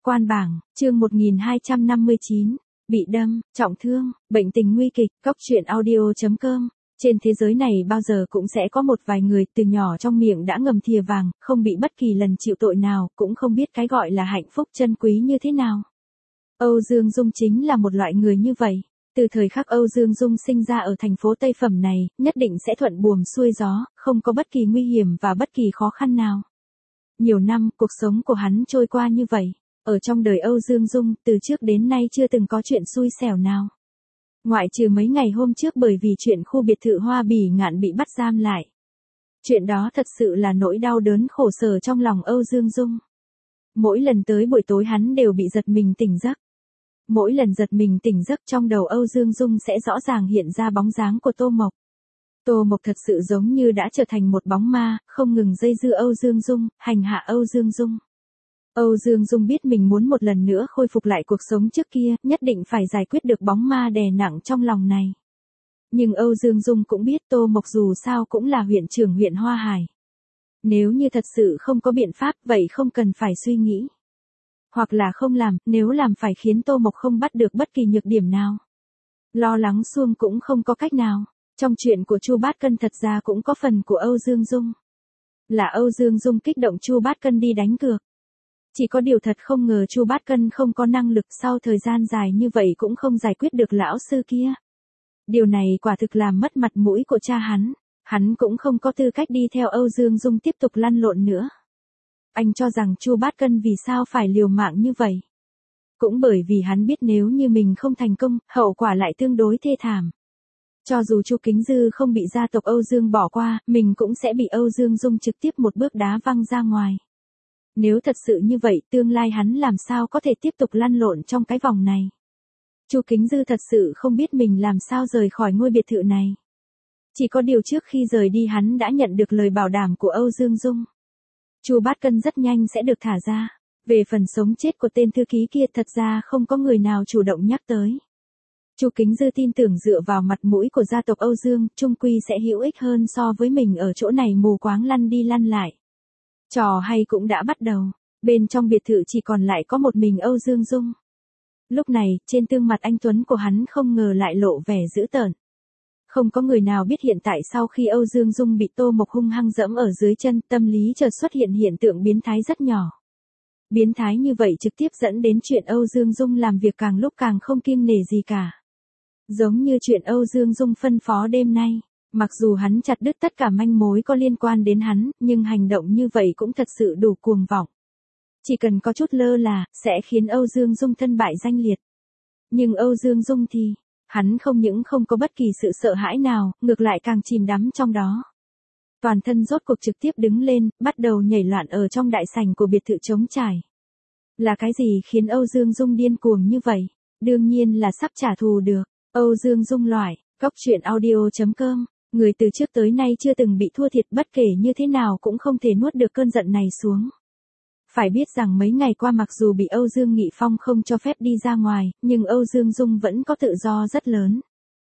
Quan bảng, chương 1259, bị đâm, trọng thương, bệnh tình nguy kịch, Cóc truyện audio.com. Trên thế giới này bao giờ cũng sẽ có một vài người từ nhỏ trong miệng đã ngầm thìa vàng, không bị bất kỳ lần chịu tội nào, cũng không biết cái gọi là hạnh phúc chân quý như thế nào. Âu Dương Dung chính là một loại người như vậy. Từ thời khắc Âu Dương Dung sinh ra ở thành phố Tây Phẩm này, nhất định sẽ thuận buồm xuôi gió, không có bất kỳ nguy hiểm và bất kỳ khó khăn nào. Nhiều năm, cuộc sống của hắn trôi qua như vậy. Ở trong đời Âu Dương Dung, từ trước đến nay chưa từng có chuyện xui xẻo nào. Ngoại trừ mấy ngày hôm trước bởi vì chuyện khu biệt thự Hoa Bỉ Ngạn bị bắt giam lại. Chuyện đó thật sự là nỗi đau đớn khổ sở trong lòng Âu Dương Dung. Mỗi lần tới buổi tối hắn đều bị giật mình tỉnh giấc. Mỗi lần giật mình tỉnh giấc trong đầu Âu Dương Dung sẽ rõ ràng hiện ra bóng dáng của Tô Mộc. Tô Mộc thật sự giống như đã trở thành một bóng ma, không ngừng dây dưa Âu Dương Dung, hành hạ Âu Dương Dung. Âu Dương Dung biết mình muốn một lần nữa khôi phục lại cuộc sống trước kia, nhất định phải giải quyết được bóng ma đè nặng trong lòng này. Nhưng Âu Dương Dung cũng biết Tô Mộc dù sao cũng là huyện trưởng huyện Hoa Hải. Nếu như thật sự không có biện pháp, vậy không cần phải suy nghĩ. Hoặc là không làm, nếu làm phải khiến Tô Mộc không bắt được bất kỳ nhược điểm nào. Lo lắng suông cũng không có cách nào. Trong chuyện của Chu Bát Cân thật ra cũng có phần của Âu Dương Dung. Là Âu Dương Dung kích động Chu Bát Cân đi đánh cược. Chỉ có điều thật không ngờ Chu Bát Cân không có năng lực sau thời gian dài như vậy cũng không giải quyết được lão sư kia. Điều này quả thực làm mất mặt mũi của cha hắn. Hắn cũng không có tư cách đi theo Âu Dương Dung tiếp tục lăn lộn nữa. Anh cho rằng Chu Bát Cân vì sao phải liều mạng như vậy. Cũng bởi vì hắn biết nếu như mình không thành công, hậu quả lại tương đối thê thảm. Cho dù Chu Kính Dư không bị gia tộc Âu Dương bỏ qua, mình cũng sẽ bị Âu Dương Dung trực tiếp một bước đá văng ra ngoài. Nếu thật sự như vậy, tương lai hắn làm sao có thể tiếp tục lăn lộn trong cái vòng này. Chu Kính Dư thật sự không biết mình làm sao rời khỏi ngôi biệt thự này. Chỉ có điều trước khi rời đi hắn đã nhận được lời bảo đảm của Âu Dương Dung. Chu Bát Cân rất nhanh sẽ được thả ra. Về phần sống chết của tên thư ký kia thật ra không có người nào chủ động nhắc tới. Chu Kính Dư tin tưởng dựa vào mặt mũi của gia tộc Âu Dương, chung quy sẽ hữu ích hơn so với mình ở chỗ này mù quáng lăn đi lăn lại. Trò hay cũng đã bắt đầu, bên trong biệt thự chỉ còn lại có một mình Âu Dương Dung. Lúc này, trên gương mặt anh tuấn của hắn không ngờ lại lộ vẻ dữ tợn. Không có người nào biết hiện tại sau khi Âu Dương Dung bị Tô Mộc hung hăng dẫm ở dưới chân, tâm lý chợt xuất hiện hiện tượng biến thái rất nhỏ. Biến thái như vậy trực tiếp dẫn đến chuyện Âu Dương Dung làm việc càng lúc càng không kiêng nể gì cả. Giống như chuyện Âu Dương Dung phân phó đêm nay, mặc dù hắn chặt đứt tất cả manh mối có liên quan đến hắn, nhưng hành động như vậy cũng thật sự đủ cuồng vọng. Chỉ cần có chút lơ là, sẽ khiến Âu Dương Dung thân bại danh liệt. Nhưng Âu Dương Dung thì, hắn không những không có bất kỳ sự sợ hãi nào, ngược lại càng chìm đắm trong đó. Toàn thân rốt cuộc trực tiếp đứng lên, bắt đầu nhảy loạn ở trong đại sảnh của biệt thự trống trải. Là cái gì khiến Âu Dương Dung điên cuồng như vậy? Đương nhiên là sắp trả thù được. Âu Dương Dung loại, Cóc truyện audio.com. Người từ trước tới nay chưa từng bị thua thiệt bất kể như thế nào cũng không thể nuốt được cơn giận này xuống. Phải biết rằng mấy ngày qua mặc dù bị Âu Dương Nghị Phong không cho phép đi ra ngoài, nhưng Âu Dương Dung vẫn có tự do rất lớn.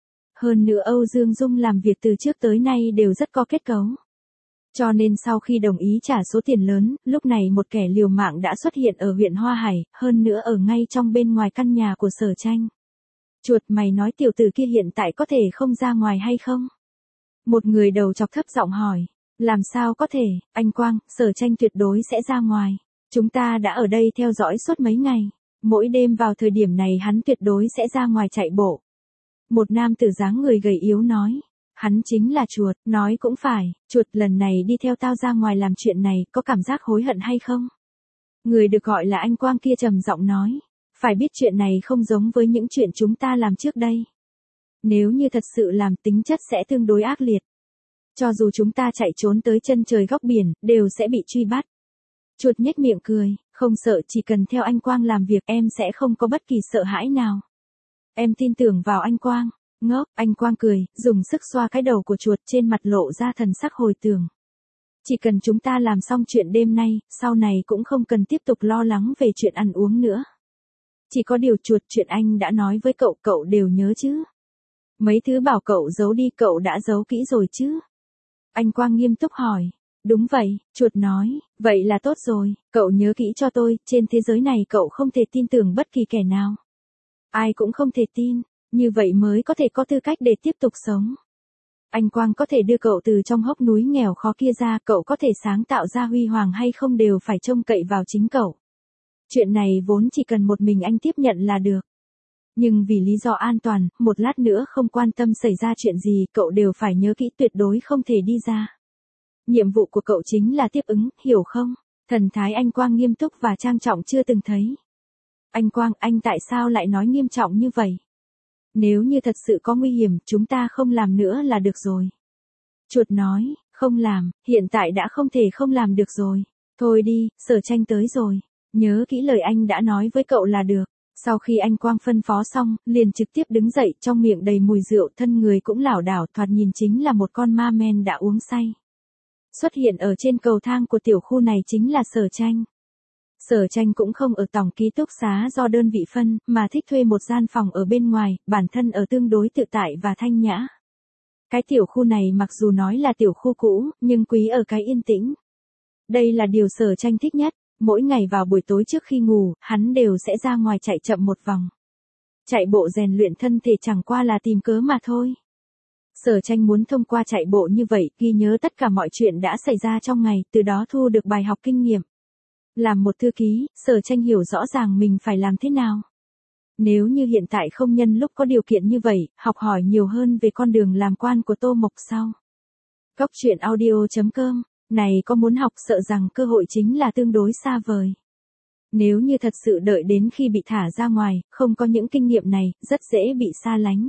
Hơn nữa Âu Dương Dung làm việc từ trước tới nay đều rất có kết cấu. Cho nên sau khi đồng ý trả số tiền lớn, lúc này một kẻ liều mạng đã xuất hiện ở huyện Hoa Hải, hơn nữa ở ngay trong bên ngoài căn nhà của Sở Tranh. Chuột mày nói tiểu tử kia hiện tại có thể không ra ngoài hay không? Một người đầu chọc thấp giọng hỏi. Làm sao có thể, anh Quang, Sở Tranh tuyệt đối sẽ ra ngoài. Chúng ta đã ở đây theo dõi suốt mấy ngày. Mỗi đêm vào thời điểm này hắn tuyệt đối sẽ ra ngoài chạy bộ. Một nam tử dáng người gầy yếu nói. Hắn chính là chuột, nói cũng phải, chuột lần này đi theo tao ra ngoài làm chuyện này, có cảm giác hối hận hay không? Người được gọi là anh Quang kia trầm giọng nói. Phải biết chuyện này không giống với những chuyện chúng ta làm trước đây. Nếu như thật sự làm tính chất sẽ tương đối ác liệt. Cho dù chúng ta chạy trốn tới chân trời góc biển, đều sẽ bị truy bắt. Chuột nhếch miệng cười, không sợ, chỉ cần theo anh Quang làm việc em sẽ không có bất kỳ sợ hãi nào. Em tin tưởng vào anh Quang. Ngốc, anh Quang cười, dùng sức xoa cái đầu của chuột trên mặt lộ ra thần sắc hồi tưởng. Chỉ cần chúng ta làm xong chuyện đêm nay, sau này cũng không cần tiếp tục lo lắng về chuyện ăn uống nữa. Chỉ có điều chuột chuyện anh đã nói với cậu, cậu đều nhớ chứ. Mấy thứ bảo cậu giấu đi cậu đã giấu kỹ rồi chứ. Anh Quang nghiêm túc hỏi. Đúng vậy, chuột nói, vậy là tốt rồi, cậu nhớ kỹ cho tôi, trên thế giới này cậu không thể tin tưởng bất kỳ kẻ nào. Ai cũng không thể tin, như vậy mới có thể có tư cách để tiếp tục sống. Anh Quang có thể đưa cậu từ trong hốc núi nghèo khó kia ra, cậu có thể sáng tạo ra huy hoàng hay không đều phải trông cậy vào chính cậu. Chuyện này vốn chỉ cần một mình anh tiếp nhận là được. Nhưng vì lý do an toàn, một lát nữa không quan tâm xảy ra chuyện gì, cậu đều phải nhớ kỹ tuyệt đối không thể đi ra. Nhiệm vụ của cậu chính là tiếp ứng, hiểu không? Thần thái anh Quang nghiêm túc và trang trọng chưa từng thấy. Anh Quang, anh tại sao lại nói nghiêm trọng như vậy? Nếu như thật sự có nguy hiểm, chúng ta không làm nữa là được rồi. Chuột nói, không làm, hiện tại đã không thể không làm được rồi. Thôi đi, Sở Tranh tới rồi. Nhớ kỹ lời anh đã nói với cậu là được. Sau khi anh Quang phân phó xong, liền trực tiếp đứng dậy, trong miệng đầy mùi rượu, thân người cũng lảo đảo, thoạt nhìn chính là một con ma men đã uống say. Xuất hiện ở trên cầu thang của tiểu khu này chính là Sở Tranh. Sở Tranh cũng không ở tổng ký túc xá do đơn vị phân, mà thích thuê một gian phòng ở bên ngoài, bản thân ở tương đối tự tại và thanh nhã. Cái tiểu khu này mặc dù nói là tiểu khu cũ, nhưng quý ở cái yên tĩnh. Đây là điều Sở Tranh thích nhất, mỗi ngày vào buổi tối trước khi ngủ, hắn đều sẽ ra ngoài chạy chậm một vòng. Chạy bộ rèn luyện thân thể chẳng qua là tìm cớ mà thôi. Sở Tranh muốn thông qua chạy bộ như vậy, ghi nhớ tất cả mọi chuyện đã xảy ra trong ngày, từ đó thu được bài học kinh nghiệm. Làm một thư ký, Sở Tranh hiểu rõ ràng mình phải làm thế nào. Nếu như hiện tại không nhân lúc có điều kiện như vậy, học hỏi nhiều hơn về con đường làm quan của Tô Mộc sau. Góc truyện audio.com, này có muốn học sợ rằng cơ hội chính là tương đối xa vời. Nếu như thật sự đợi đến khi bị thả ra ngoài, không có những kinh nghiệm này, rất dễ bị xa lánh.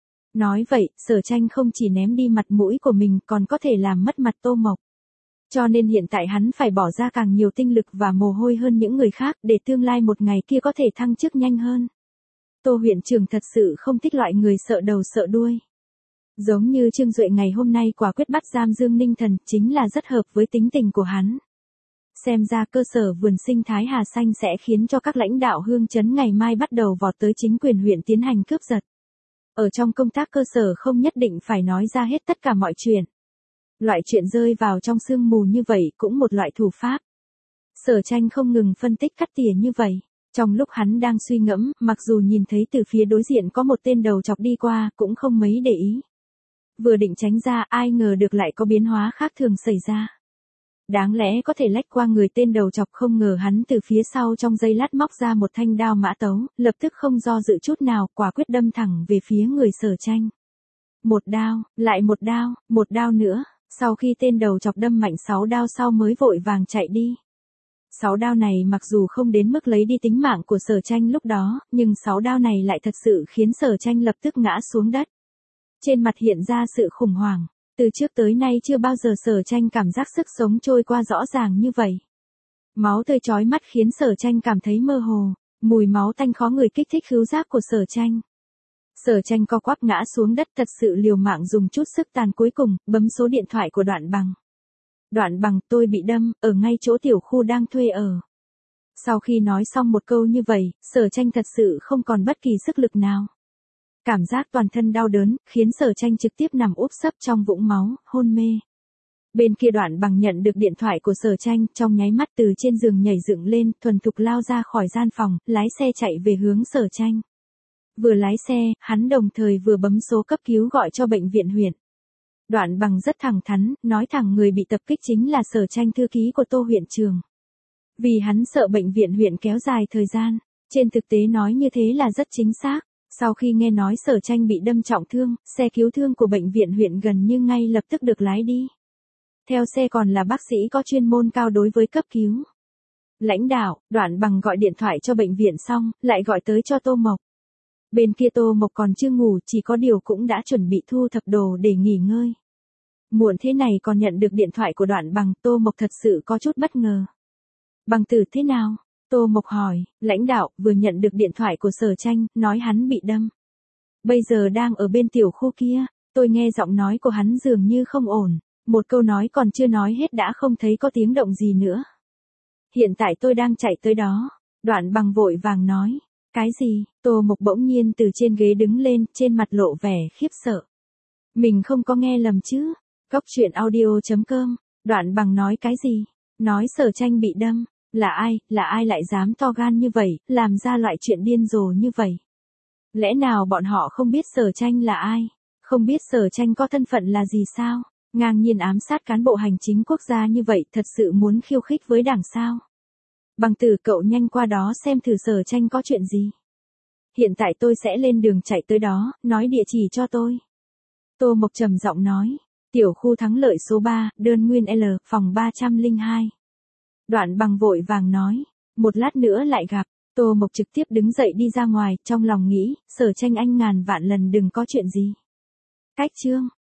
Nói vậy, Sở Tranh không chỉ ném đi mặt mũi của mình còn có thể làm mất mặt Tô Mộc. Cho nên hiện tại hắn phải bỏ ra càng nhiều tinh lực và mồ hôi hơn những người khác để tương lai một ngày kia có thể thăng chức nhanh hơn. Tô huyện trưởng thật sự không thích loại người sợ đầu sợ đuôi. Giống như Trương Duệ ngày hôm nay quả quyết bắt giam Dương Ninh Thần chính là rất hợp với tính tình của hắn. Xem ra cơ sở vườn sinh thái Hà Xanh sẽ khiến cho các lãnh đạo Hương Trấn ngày mai bắt đầu vọt tới chính quyền huyện tiến hành cướp giật. Ở trong công tác cơ sở không nhất định phải nói ra hết tất cả mọi chuyện. Loại chuyện rơi vào trong sương mù như vậy cũng một loại thủ pháp. Sở Tranh không ngừng phân tích cắt tỉa như vậy. Trong lúc hắn đang suy ngẫm, mặc dù nhìn thấy từ phía đối diện có một tên đầu chọc đi qua, cũng không mấy để ý. Vừa định tránh ra, ai ngờ được lại có biến hóa khác thường xảy ra. Đáng lẽ có thể lách qua người tên đầu chọc, không ngờ hắn từ phía sau trong giây lát móc ra một thanh đao mã tấu, lập tức không do dự chút nào, quả quyết đâm thẳng về phía người Sở Tranh. Một đao, lại một đao nữa, sau khi tên đầu chọc đâm mạnh 6 đao sau mới vội vàng chạy đi. 6 đao này mặc dù không đến mức lấy đi tính mạng của Sở Tranh lúc đó, nhưng 6 đao này lại thật sự khiến Sở Tranh lập tức ngã xuống đất. Trên mặt hiện ra sự khủng hoảng, từ trước tới nay chưa bao giờ Sở Tranh cảm giác sức sống trôi qua rõ ràng như vậy. Máu tươi chói mắt khiến Sở Tranh cảm thấy mơ hồ, mùi máu tanh khó ngửi kích thích khứu giác của Sở Tranh. Sở Tranh co quắp ngã xuống đất, thật sự liều mạng dùng chút sức tàn cuối cùng, bấm số điện thoại của Đoạn Bằng. Đoạn Bằng, tôi bị đâm, ở ngay chỗ tiểu khu đang thuê ở. Sau khi nói xong một câu như vậy, Sở Tranh thật sự không còn bất kỳ sức lực nào. Cảm giác toàn thân đau đớn, khiến Sở Tranh trực tiếp nằm úp sấp trong vũng máu, hôn mê. Bên kia Đoạn Bằng nhận được điện thoại của Sở Tranh, trong nháy mắt từ trên giường nhảy dựng lên, thuần thục lao ra khỏi gian phòng, lái xe chạy về hướng Sở Tranh. Vừa lái xe, hắn đồng thời vừa bấm số cấp cứu gọi cho bệnh viện huyện. Đoạn Bằng rất thẳng thắn, nói thẳng người bị tập kích chính là Sở Tranh, thư ký của Tô huyện trưởng. Vì hắn sợ bệnh viện huyện kéo dài thời gian, trên thực tế nói như thế là rất chính xác. Sau khi nghe nói Sở Tranh bị đâm trọng thương, xe cứu thương của bệnh viện huyện gần như ngay lập tức được lái đi. Theo xe còn là bác sĩ có chuyên môn cao đối với cấp cứu. Lãnh đạo, Đoạn Bằng gọi điện thoại cho bệnh viện xong, lại gọi tới cho Tô Mộc. Bên kia Tô Mộc còn chưa ngủ, chỉ có điều cũng đã chuẩn bị thu thập đồ để nghỉ ngơi. Muộn thế này còn nhận được điện thoại của Đoạn Bằng, Tô Mộc thật sự có chút bất ngờ. Bằng tử thế nào? Tô Mộc hỏi, lãnh đạo vừa nhận được điện thoại của Sở Tranh, nói hắn bị đâm. Bây giờ đang ở bên tiểu khu kia, tôi nghe giọng nói của hắn dường như không ổn, một câu nói còn chưa nói hết đã không thấy có tiếng động gì nữa. Hiện tại tôi đang chạy tới đó, Đoạn Bằng vội vàng nói. Cái gì? Tô Mộc bỗng nhiên từ trên ghế đứng lên, trên mặt lộ vẻ khiếp sợ. Mình không có nghe lầm chứ? Góc truyện audio.com Đoạn Bằng nói cái gì? Nói Sở Tranh bị đâm. Là ai lại dám to gan như vậy, làm ra loại chuyện điên rồ như vậy? Lẽ nào bọn họ không biết Sở Tranh là ai? Không biết Sở Tranh có thân phận là gì sao? Ngang nhiên ám sát cán bộ hành chính quốc gia như vậy thật sự muốn khiêu khích với đảng sao? Bằng Tử, cậu nhanh qua đó xem thử Sở Tranh có chuyện gì. Hiện tại tôi sẽ lên đường chạy tới đó, nói địa chỉ cho tôi. Tô Mộc trầm giọng nói. Tiểu khu Thắng Lợi số 3, đơn nguyên L, phòng 302. Đoạn Bằng vội vàng nói. Một lát nữa lại gặp. Tô Mộc trực tiếp đứng dậy đi ra ngoài, trong lòng nghĩ, Sở Tranh anh ngàn vạn lần đừng có chuyện gì. Cách chương.